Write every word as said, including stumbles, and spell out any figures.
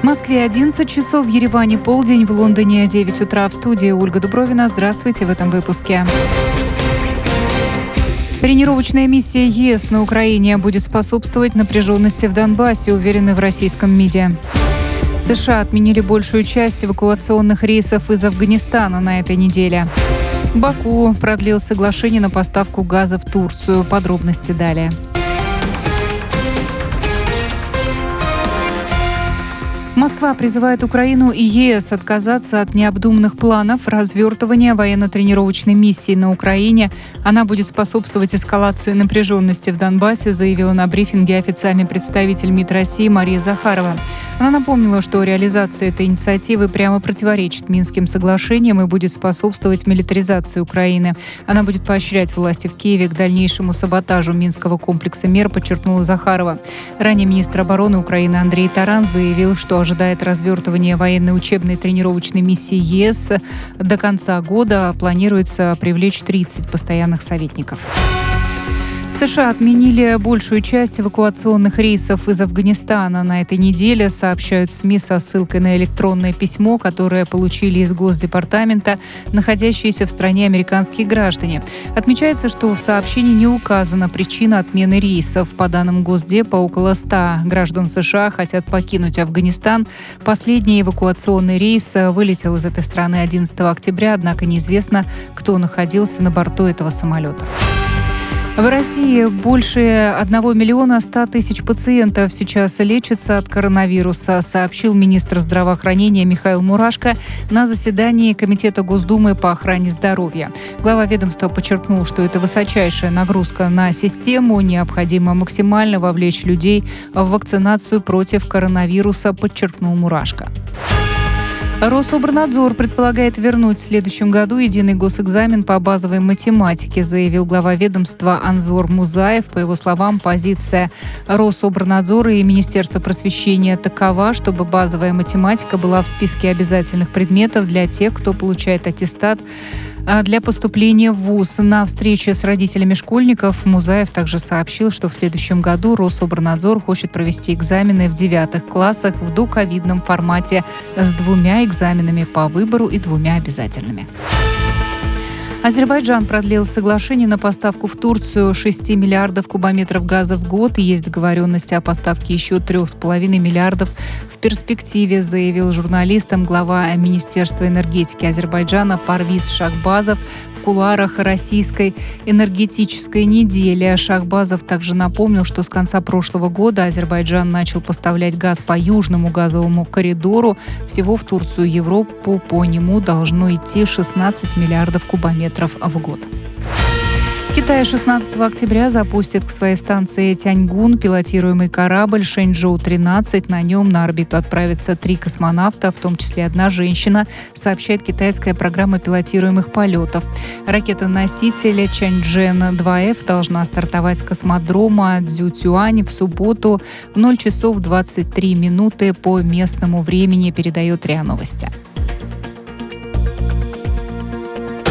В Москве одиннадцать часов, в Ереване полдень, в Лондоне девять утра. В студии Ольга Дубровина. Здравствуйте в этом выпуске. Тренировочная миссия ЕС на Украине будет способствовать напряженности в Донбассе, уверены в российском МИДе. США отменили большую часть эвакуационных рейсов из Афганистана на этой неделе. Баку продлил соглашение на поставку газа в Турцию. Подробности далее. Москва призывает Украину и ЕС отказаться от необдуманных планов развертывания военно-тренировочной миссии на Украине. Она будет способствовать эскалации напряженности в Донбассе, заявила на брифинге официальный представитель МИД России Мария Захарова. Она напомнила, что реализация этой инициативы прямо противоречит Минским соглашениям и будет способствовать милитаризации Украины. Она будет поощрять власти в Киеве к дальнейшему саботажу Минского комплекса мер, подчеркнула Захарова. Ранее министр обороны Украины Андрей Таран заявил, что ожидает развертывания военной учебной тренировочной миссии ЕС. До конца года планируется привлечь тридцать постоянных советников. США отменили большую часть эвакуационных рейсов из Афганистана на этой неделе, сообщают СМИ со ссылкой на электронное письмо, которое получили из Госдепартамента находящиеся в стране американские граждане. Отмечается, что в сообщении не указана причина отмены рейсов. По данным Госдепа, около ста граждан США хотят покинуть Афганистан. Последний эвакуационный рейс вылетел из этой страны одиннадцатого октября, однако неизвестно, кто находился на борту этого самолета. В России больше одного миллиона ста тысяч пациентов сейчас лечатся от коронавируса, сообщил министр здравоохранения Михаил Мурашко на заседании Комитета Госдумы по охране здоровья. Глава ведомства подчеркнул, что это высочайшая нагрузка на систему, необходимо максимально вовлечь людей в вакцинацию против коронавируса, подчеркнул Мурашко. Рособорнадзор предполагает вернуть в следующем году единый госэкзамен по базовой математике, заявил глава ведомства Анзор Музаев. По его словам, позиция Рособорнадзора и Министерства просвещения такова, чтобы базовая математика была в списке обязательных предметов для тех, кто получает аттестат для поступления в вуз. На встрече с родителями школьников Музаев также сообщил, что в следующем году Рособорнадзор хочет провести экзамены в девятых классах в доковидном формате с двумя экзаменами по выбору и двумя обязательными. Азербайджан продлил соглашение на поставку в Турцию шести миллиардов кубометров газа в год. И есть договоренность о поставке еще трех с половиной миллиардов в перспективе, заявил журналистам глава Министерства энергетики Азербайджана Парвиз Шахбазов в кулуарах российской энергетической недели. Шахбазов также напомнил, что с конца прошлого года Азербайджан начал поставлять газ по южному газовому коридору. Всего в Турцию и Европу по нему должно идти шестнадцать миллиардов кубометров в год. Китай шестнадцатого октября запустит к своей станции Тяньгун пилотируемый корабль Шэньчжоу тринадцать. На нем на орбиту отправятся три космонавта, в том числе одна женщина, сообщает китайская программа пилотируемых полетов. Ракета-носитель Чанчжэн два эф должна стартовать с космодрома Цзюцюань в субботу в ноль часов двадцать три минуты по местному времени, передает РИА Новости.